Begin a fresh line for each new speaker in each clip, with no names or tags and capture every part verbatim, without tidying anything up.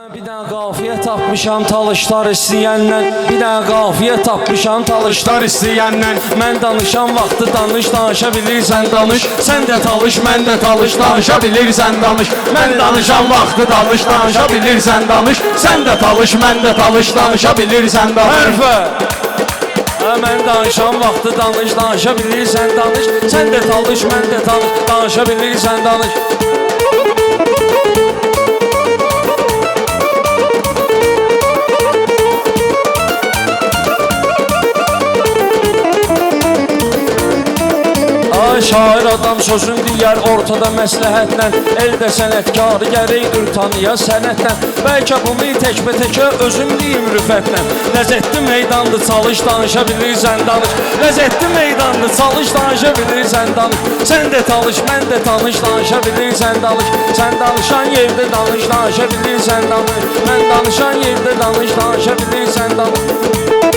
Bir dənə qafiyə tapmışam talışlar istəyəndən. Bir dənə qafiyə tapmışam talışlar istəyəndən. Mən danışan vaxtı danış, danışa bilirsən danış. Sən də talış, mən də talış, danışa bilirsən danış. Mən danışan vaxtı danış, danışa bilirsən danış. Sən də talış, mən də talış, danışa bilirsən danış. Hərfə mən danışan vaxtı danış, danışa bilirsən danış. Sən də talış, mən də talış, danışa bilirsən danış. Şair adam sözün deyər ortada məsləhətlə. Elde sənətkarı gərəkdir tanıya sənətlə. Bəlkə bunu təkbə-təkə özüm deyim rüfətlə. Ləzzətli meydandı çalış, danışa bilirsən danış. Ləzzətli meydandı çalış, danışa bilirsən danış. Sən də talış, mən də tanış, danışa bilirsən danış. Sən danışan yerdə danış, danışa bilirsən danış. Mən danışan yerdə danış, danışa bilirsən danış.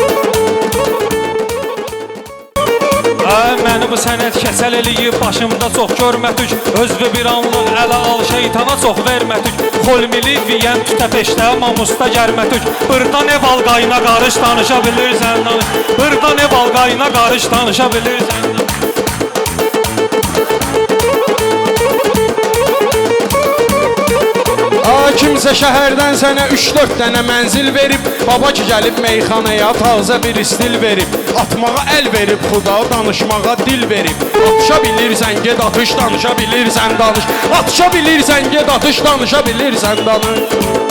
Məni bu sənət kəsəl eləyib başımda çox görmətük. Özvü bir anlıq ələ al şeytana çox vermətük. Xolmili viyən tütə peşdə mamusda gərmətük. Bırdan ev al qayna qarış, danışa bilirsən danış. Bırdan ev al qayna qarış, danışa bilirsən danış. Kimsə şəhərdən sənə üç dörd dənə mənzil verib. Baba ki gəlib meyxanaya tazə bir stil verib. Atmağa əl verib xuda, danışmağa dil verib. Atışa bilirsən ged atış, danışa bilirsən danış. Atışa bilirsən ged atış, danışa bilirsən danış.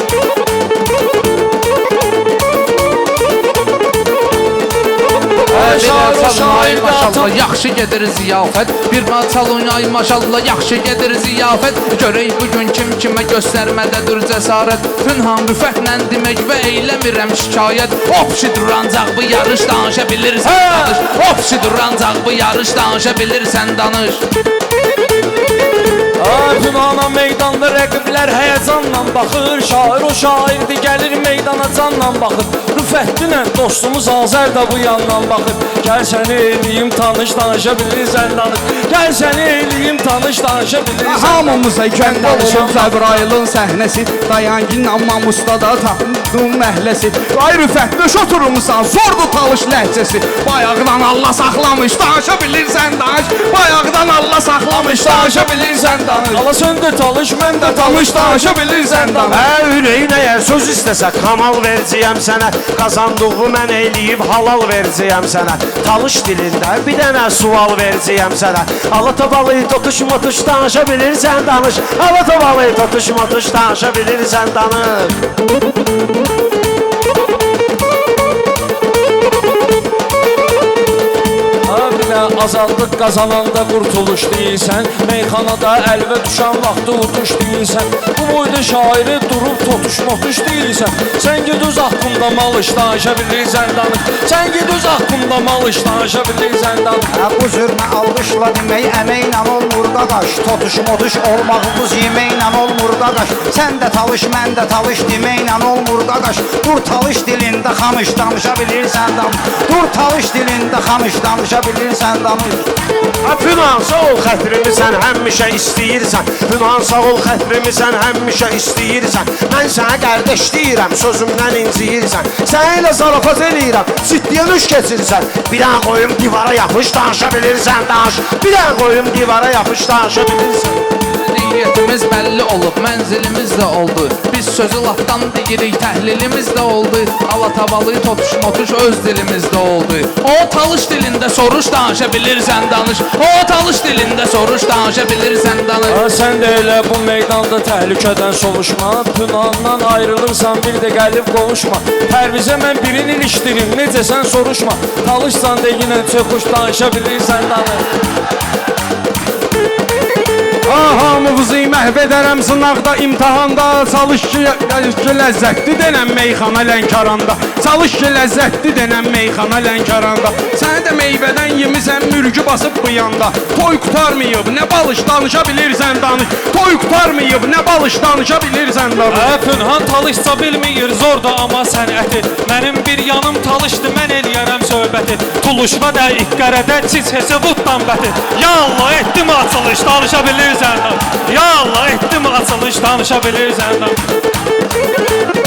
Ay maşallah yaxşı gedir ziyafət. Bir çalın ay maşallah yaxşı gedir ziyafət. Görək bugün kim kimə göstərmədədir cəsarət. Pünhan rüfətlə demək və eyləmirəm şikayət. Opşidir ancaq bu yarış, danışa bilirsən danış. Opşidir ancaq bu yarış, danışa bilirsən danış.
Pünhana meydanda rəqiblər həyəcanla baxır. Şair o şairdir, gəlir meydana canla baxır. Rüfətdinlə dostumuz Azər da bu yandan baxır. Gəl səni eləyim tanış, danışa bilirsən danış. Gəl səni eləyim tanış, danışa bilirsən.
Hamımıza kənd olsun Cəbrailin səhnəsi. Dayangin amma mustada tapdım məhləsi. Ay Rüfət, döş oturmuşsan, zordur talış ləhcəsi. Bayaqdan Allah saxlamış, danışa bilirsən danış. Bayaqdan Allah saxlamış, danışa bilirsən danış.
Ala sən də talış, mən də talış, danışa bilirsən danış.
Hə, ürəyin əgər söz istəsə, kanal verəcəyəm sənə. Qazandığımı mən eləyib halal verəcəyəm sənə. Talış dilində bir dənə sual verəcəyəm sənə. Ala tabalı totuş motuş, danışa bilirsən danış. Ala tabalı totuş motuş, danışa bilirsən danış.
Azadlıq qazananda qurtuluş deyilsən. Meyxanada əlvə düşən vaxtı uduş deyilsən. Bu boyda şairi durub totuş motuş deyilsən. Sən ged öz haqqında malış, danışa bilirsən danış. Sən ged öz haqqında malış, danışa bilirsən danış.
Bu zürmə alqışla demək əməklə olmur qaqaş. Totuş motuş olmağımız yeməklə olmur qaqaş. Sən də talış, mən də talış deməklə olmur qaqaş. Dur talış dilində xamış, danışa bilirsən danış. Dur talış dilində xamış, danışa bilirsən danış.
Pünhan sağ ol xətrimi sən həmişə istəyirsən. Pünhan sağ ol xətrimi sən həmişə istəyirsən. Mən sənə qardaş deyirəm, sözümdən inciyirsən. Sənə ilə zarafat eləyirəm, ciddiyə nüş keçirsən. Bir dənə qoyum divara yapış, danışa bilirsən danış. Bir dənə qoyum divara yapış, danışa bilirsən.
Niyyətimiz bəlli olub, mənzilimiz də oldu. Biz sözü latdan deyirik, təhlilimiz də oldu. Alatabalı totuş motuş öz dilimizdə oldu. O talış dilində soruş, danışa bilirsən danış. O talış dilində soruş, danışa bilirsən danış.
Sən də elə bu meydanda təhlükədən sovuşma. Pünhandan ayrılırsan bir də gəlib qovuşma. Pərvizə mən birini ilişdirim, necə sən soruşma. Talışsan da yine çökuş, danışa bilirsən danış.
Hamımızı məhv edərəm sınaqda, imtihanda. Çalış ki, ki ləzzətli denən meyxana Lənkəranda. Çalış ki ləzzətli denən meyxana Lənkəranda. Səni də meyvədən yemisən, mürgü basıb bu yanda. Toy qutarmayıb, nə balış, danışa bilirsən danış. Toy qutarmayıb, nə balış, danışa bilirsən danış.
Hə, Pünhan talışsa bilmir, zorda amma sənəti. Mənim bir yanım talışdı, mən eləyərəm söhbəti. Tuluşma da iqqərədə, çiç hesi vuddan bəti. Ya Allah, etdim açılış, danışa bilirsən danış. Ya Allah, etdim açılış, danışa bilirsən danış.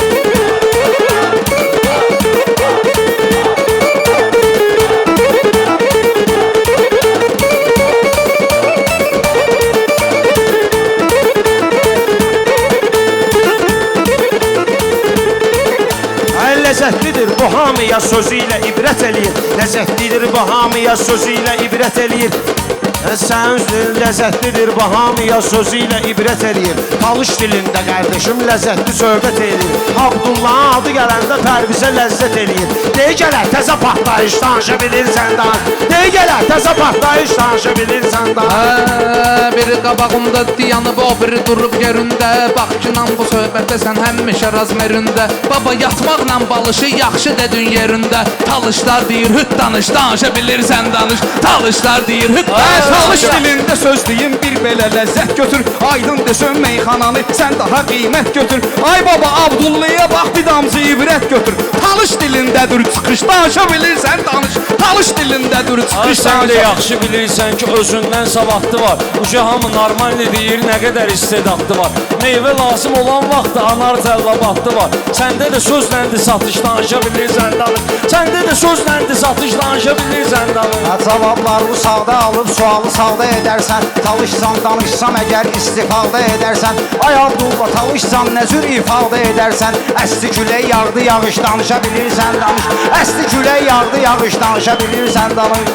bu hamıya sözü ilə ibrət eləyir. Ləzzətlidir bu hamıya sözü ilə ibrət eləyir. Sən üzün ləzzətlidir bu hamıya sözü ilə ibrət eləyir. Talış dilində qardeşim ləzzətli söhbət eləyir. Abdullahın adı gələndə Pərvizə ləzzət eləyir. Deyə gələr təzə partlayış danışa bilirsən danış. Deyə gələr təzə partlayış danışa bilirsən danış.
Hə, biri qabağımda dayanıb, o biri durub yerində. Bax ki, nan bu söhbətdə sən həmişə razmerində. Baba yatmaqla balışı yaxşı dedin yerində. Talışlar deyir, hüt danış, danışa bilirsən danış. Talışlar deyir, hüt danış.
Talış dilində söz deyim, bir belə ləzzət götür. Aydın desən meyxananı, sən daha qiymət götür. Ay baba Abdullaya bax, bir damcı ibrət götür. Talış dilindədir çıxış, danışa bilirsən danış. Talış dilindədir
Ay
çıxış,
sən də
danışa.
yaxşı bilirsən ki, özündən savadlı var. Uca hamı normalni deyir, nə qədər istedadlı var. Meyvə lazım olan vaxtda anar cəllabatlı var. Səndə də sözləndir satış, danışa bilirsən danış. Səndə də sözləndir satış, danışa bilirsən danış.
Ha, cavablarını sağda alıb sualı sağda edərsən. Talışsan, danışsam əgər istifadə edərsən. Ay Abdullah, talışsan nə cür ifadə edərsən. Əsti külək yağdı yağış, danışa bilirsən danış. Əsti külək yağdı yağış, danışa bilirsən danış.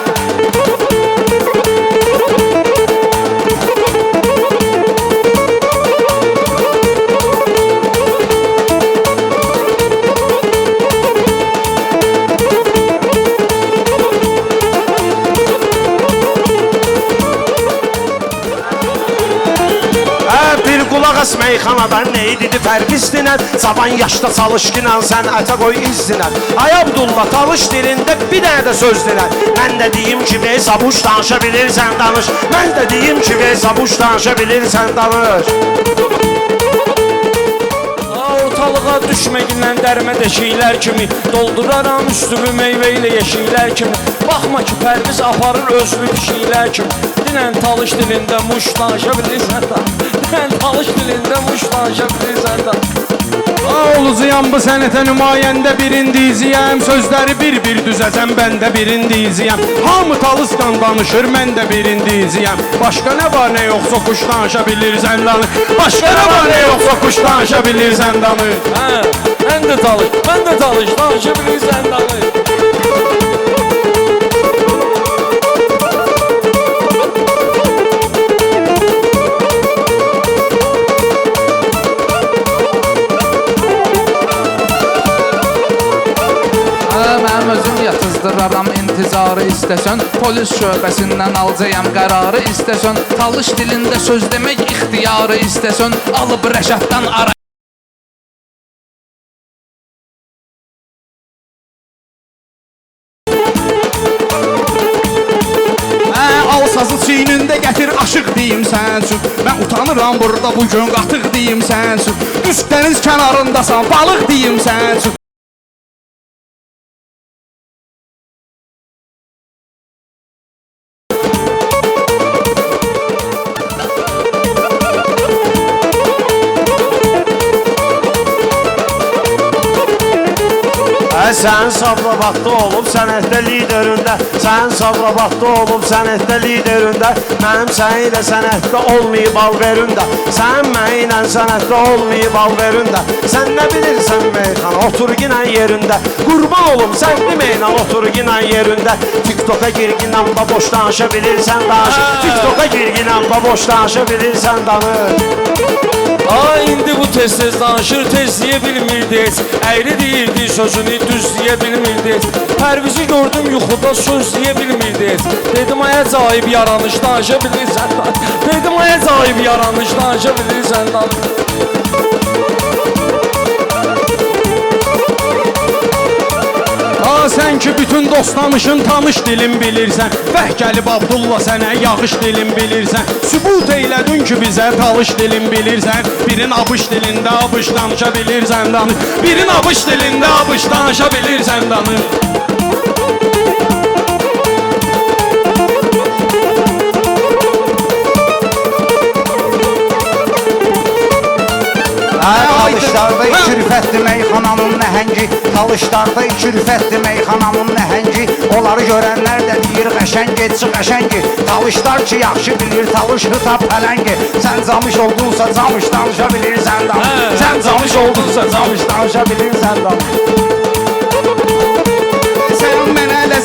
Qulaq as meyxanadan nə idi Pərviz dinən. Cavan yaşda çalışqınan sən ətə qoy izzinən. Ay Abdullah talış dilində bir dənə də söz dinən. Mən də deyim ki vey sabuş danışa bilirsən danış. Mən də deyim ki vey sabuş danışa bilirsən danış.
Ortalığa düşməklə dərmə deşiklər kimi dolduraram üstümü meyvə ilə yeşiklər kimi. Baxma ki Pərviz aparır özlü pişiklər kimi. Dinən talış dilində muş danışa bilirsən da. Dinən talış dilində muş danışa bilirsən da.
Olacağım bu sənətə nümayəndə birindiziyəm. Sözləri bir-bir düzəcəm, mən də birindiziyəm. Hamı talısqan danışır, mən də birindiziyəm. Başqa nə var nə yoxsa kuş danışa bilirsən danış. Başqa nə var nə yoxsa kuş danışa bilirsən danış.
Hə, mən də talış, mən də talış, danışa bilirsən danış.
Mənim özüm yatızdıraram intizarı istəsən. Polis şöbəsindən alacağam qərarı istəsən. Talış dilində söz demək ixtiyarı istəsən. Alıb rəşaddan ara.
Al sazı çiynində gətir aşıq deyim sən üçün. Mən utanıram burada bugün qatıq deyim sən üçün. Üst dəniz kənarındasan balıq deyim sən üçün.
Sən Sabirabadda olub sənətdə liderində. Sən Sabirabadda olub sənətdə liderində. Mənim sənə sənətdə olmayıb alverində. Sən mənə sənətdə olmayıb alverində. Sən nə bilirsən meyxana, otur ginən yerində. Qurban olum sən deməyinə, otur ginən yerində. TikToka gir ginən da boş danışa bilirsən danış. TikToka gir ginən da boş danışa bilirsən danış.
Ay indi bu tez-tez danışır, tez deyə bilmirdi heç. Əyri deyirdi sözünü, düz deyə bilmirdi heç. Pərvizi gördüm yuxuda söz deyə bilmirdi heç. Dedim ay acayib yaranış danışa bilirsən danış. Dedim ay acayib yaranış danışa bilirsən danış.
Ha sən ki bütün dostanışın tanış dilin bilirsən. Bəh gəlib Abdullah sənə yağış dilin bilirsən. Sübut eylədin ki bizə talış dilin bilirsən. Birin abış dilində abış danışa bilirsən danış. Birin abış dilində abış danışa bilirsən danış.
Talışlarda iki rüfətli meyxananın nəhəngi. Talışlarda iki rüfətli meyxananın nəhəngi. Onları görənlər də deyir qəşəng etçi qəşəngi. Talışlar ki yaxşı bilir talış hıta pələngi. Sən camış oldunsa camış danışa bilirsən danış. Sən camış oldunsa camış danışa bilirsən danış.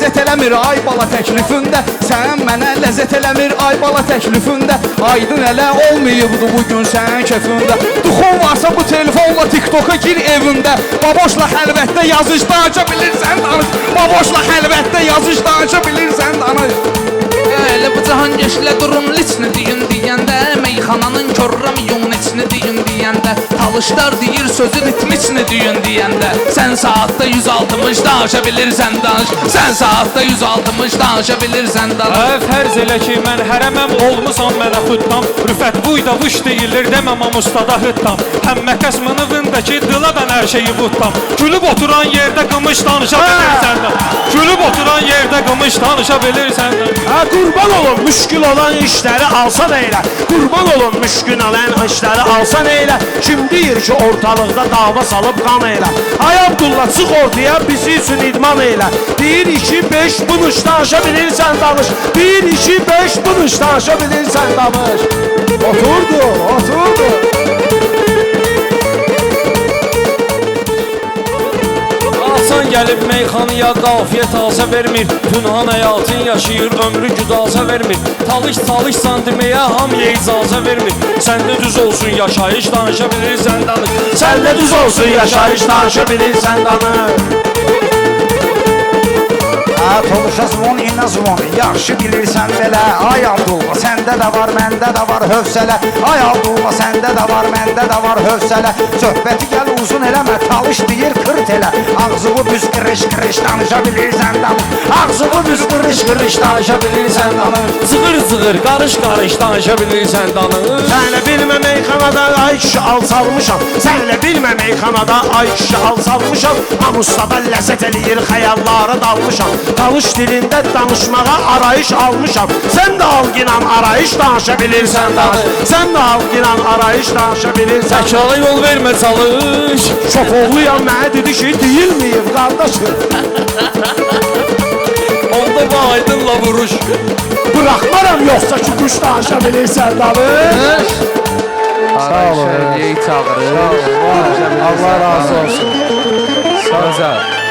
ləzzət eləmir ay bala təklifində. Sən mənə ləzzət eləmir ay bala təklifində. Aydın elə olmayıbdı bugün sənin kefində. Duxun varsa bu telefonla TikToka gir evində. Baboşla xəlvətdə yazışda aça bilirsən danış. Baboşla xəlvətdə yazışda aça bilirsən danış. Elə bu cahan geçlə durun liçni deyin deyəndə. Meyxananın körrəmiyun içini deyin deyəndə. Talışlar deyir sözü ritmiçni deyin deyəndə. Sən saatda yüz altmış danışa bilirsən danış. Sən saatda yüz altmış danışa bilirsən danış.
Ə, fərz elə ki, mən hərəməm olmusan mənə xuttam. Rüfət buyda vuş deyilir deməməm ustada hıttam. Həm məqəs mınığındakı dıladan hər şeyi vuttam. Gülüb oturan yerdə qımış danışa bilirsən də. Gülüb oturan yerdə qımış danışa bilirsən də.
Ha, qurban olun müşkül olan işləri alsan eylə. Qurban olun müşkül olan işləri alsan eylə. Kim deyir ki ortalıqda dava salıb qan eylə. Ay Abdullah çıx ortaya bizi üçün idman eylə. bir iki beş bunuş danışa bilirsən danış. bir iki beş bunuş danışa bilirsən danış. Oturdu, oturdu.
Alsan gəlib meyxanıya qafiyə tazə vermir. Pünhan həyatın yaşayır, ömrü güdaza vermir. Talış talışsan deməyə hamıya icazə vermir. Səndə düz olsun yaşayış danışa bilirsən danış.
Səndə düz olsun yaşayış danışa bilirsən danış.
Hə, toluşa zvon, inə zvon, yaxşı bilirsən belə. Ay Abdullah, səndə də var, məndə də var hövsələ. Ay Abdullah, səndə də var, məndə də var hövsələ. Söhbəti gəl uzun eləmə, talış deyir kırt elə. Ağzığı büz qırış qırış danışa bilirsən danış. Ağzığı büz qırış qırış danışa bilirsən danış.
Zığır zığır, qarış qarış danışa bilirsən danış.
Sənlə bilmə meyxanada ay kişi al salmışam. Sənlə bilmə meyxanada ay kişi al salmışam. Namusda ləzzət eləyir, xəyallara dalmışam. Talış dilində danışmağa arayış almışam. Sən də al ginan arayış danışa bilirsən danış. Sən də al ginan arayış danışa bilirsən.
Təkala yol vermə çalış.
Çoxoğluyam mənə dedi ki deyilməyib qardaşım.
Onda bu aydınla vuruş.
Bıraxmaram yoxsa ki quş danışa bilirsən danış.
Sağ olun. Allah razı olsun. Sağ olun.